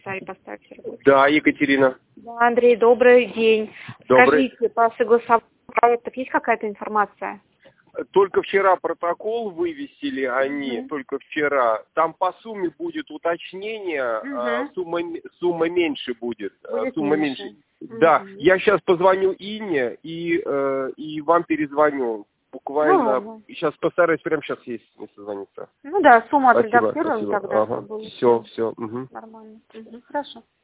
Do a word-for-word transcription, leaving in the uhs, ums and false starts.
комментарий поставить. Да, Екатерина. Да, Андрей, добрый день. Добрый. Скажите, по согласованию проектов есть какая-то информация? Только вчера протокол вывесили они, Угу. только вчера. Там по сумме будет уточнение, Угу. а, сумма, сумма меньше будет. Будет сумма меньше. меньше. Угу. Да, я сейчас позвоню Инне и, э, и вам перезвоню. Буквально, Ну, сейчас постараюсь прямо сейчас есть, не созвониться. ну да, сумму Спасибо, отредактируем спасибо. тогда. Ага. Будет Все, все. Угу. нормально. Угу. Хорошо.